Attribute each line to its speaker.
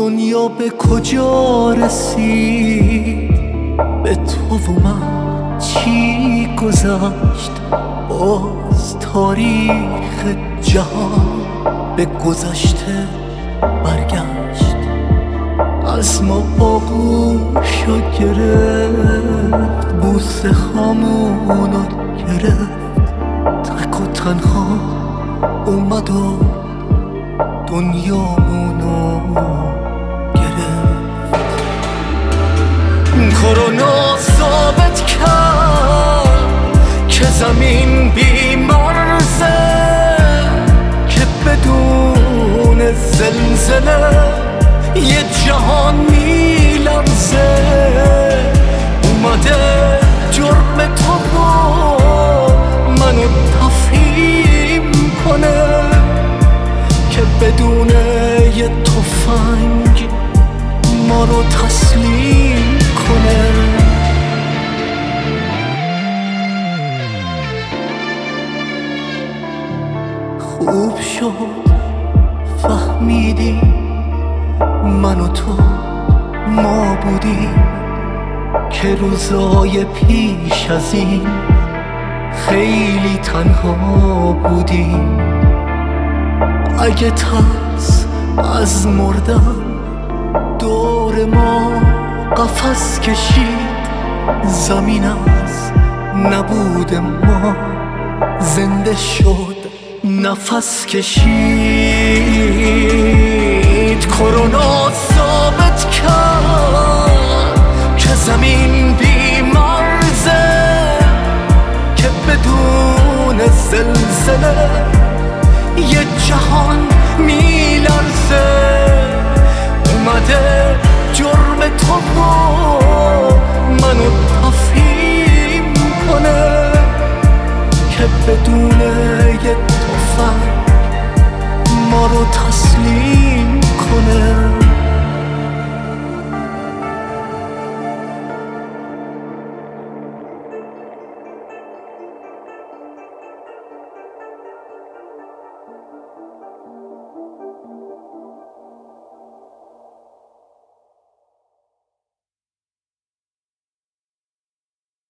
Speaker 1: دنیا به کجا رسید، به تو و من چی گذشت؟ باز تاریخ جهان به گذشته برگشت، از ما آغوشو گرفت، بوسه هامونو گرفت، تک و تنها اومد و دنیامونو گرفت. کرونا ثابت کرد که زمین بی مرزه، که بدون زلزله یه جهان میلرزه. اومده جرم تو رو منو تفهیم کنه، که بدون یه تفنگ ما رو تسلیم کنه. خوب شد فهمیدی من و تو ما بودیم، که روزای پیش از این خیلی تنها بودیم. اگه ترس از مردن دور ما قفس کشید، زمین از نبود ما زنده شد نفس کشید. کرونا